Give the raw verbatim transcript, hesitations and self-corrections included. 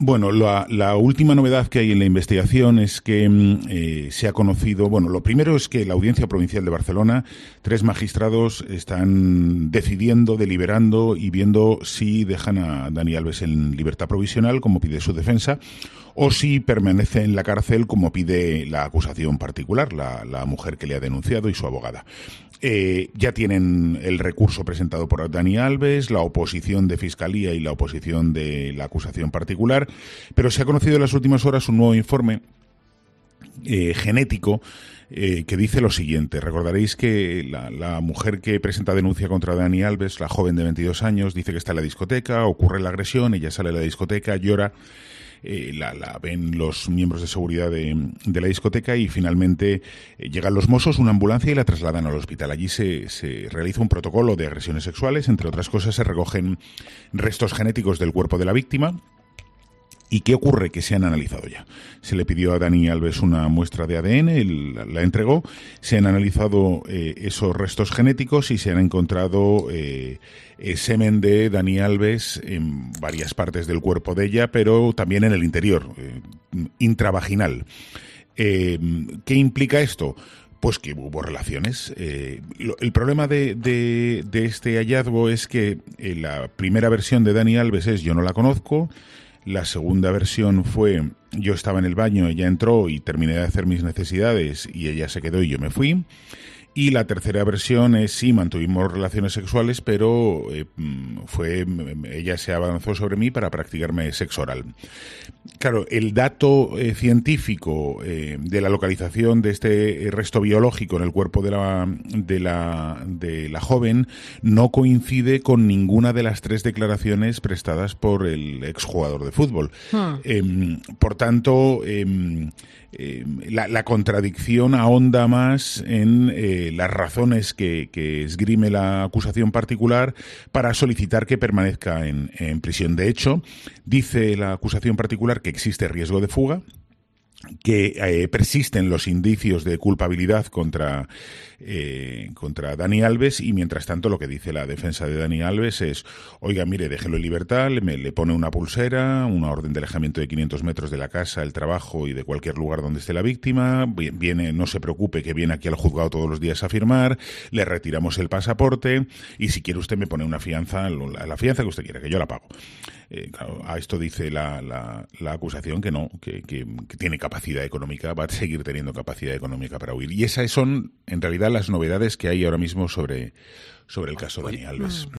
Bueno, la, la última novedad que hay en la investigación es que eh, se ha conocido, bueno, lo primero es que la Audiencia Provincial de Barcelona, tres magistrados están decidiendo, deliberando y viendo si dejan a Dani Alves en libertad provisional, como pide su defensa, o si permanece en la cárcel, como pide la acusación particular, la, la mujer que le ha denunciado y su abogada. Eh, ya tienen el recurso presentado por Dani Alves, la oposición de Fiscalía y la oposición de la acusación particular, pero se ha conocido en las últimas horas un nuevo informe eh, genético eh, que dice lo siguiente. Recordaréis que la, la mujer que presenta denuncia contra Dani Alves, la joven de veintidós años, dice que está en la discoteca, ocurre la agresión, ella sale de la discoteca, llora. Eh, la, la ven los miembros de seguridad de, de la discoteca y finalmente eh, llegan los Mossos, una ambulancia y la trasladan al hospital. Allí se, se realiza un protocolo de agresiones sexuales, entre otras cosas se recogen restos genéticos del cuerpo de la víctima. ¿Y qué ocurre? Que se han analizado ya. Se le pidió a Dani Alves una muestra de A D N, él la, la entregó, se han analizado eh, esos restos genéticos y se han encontrado eh, eh, semen de Dani Alves en varias partes del cuerpo de ella, pero también en el interior, eh, intravaginal. Eh, ¿Qué implica esto? Pues que hubo relaciones. Eh, lo, el problema de, de, de este hallazgo es que eh, la primera versión de Dani Alves es yo no la conozco. La segunda versión fue yo estaba en el baño, ella entró y terminé de hacer mis necesidades y ella se quedó y yo me fui. Y la tercera versión es sí, mantuvimos relaciones sexuales, pero eh, fue ella se avanzó sobre mí para practicarme sexo oral. Claro, el dato eh, científico eh, de la localización de este resto biológico en el cuerpo de la, de la de la joven no coincide con ninguna de las tres declaraciones prestadas por el exjugador de fútbol. Hmm. Eh, por tanto, eh, eh, la, la contradicción ahonda más en eh, las razones que, que esgrime la acusación particular para solicitar que permanezca en, en prisión. De hecho, dice la acusación particular que existe riesgo de fuga, que eh, persisten los indicios de culpabilidad contra eh, contra Dani Alves y mientras tanto lo que dice la defensa de Dani Alves es oiga, mire, déjelo en libertad, le, le pone una pulsera, una orden de alejamiento de quinientos metros de la casa, el trabajo y de cualquier lugar donde esté la víctima, viene, no se preocupe que viene aquí al juzgado todos los días a firmar, le retiramos el pasaporte y si quiere usted me pone una fianza, la, la fianza que usted quiera, que yo la pago. Eh, claro, a esto dice la, la, la acusación que no, que, que, que tiene capacidad económica, va a seguir teniendo capacidad económica para huir. Y esas son, en realidad, las novedades que hay ahora mismo sobre, sobre el caso de Dani Alves.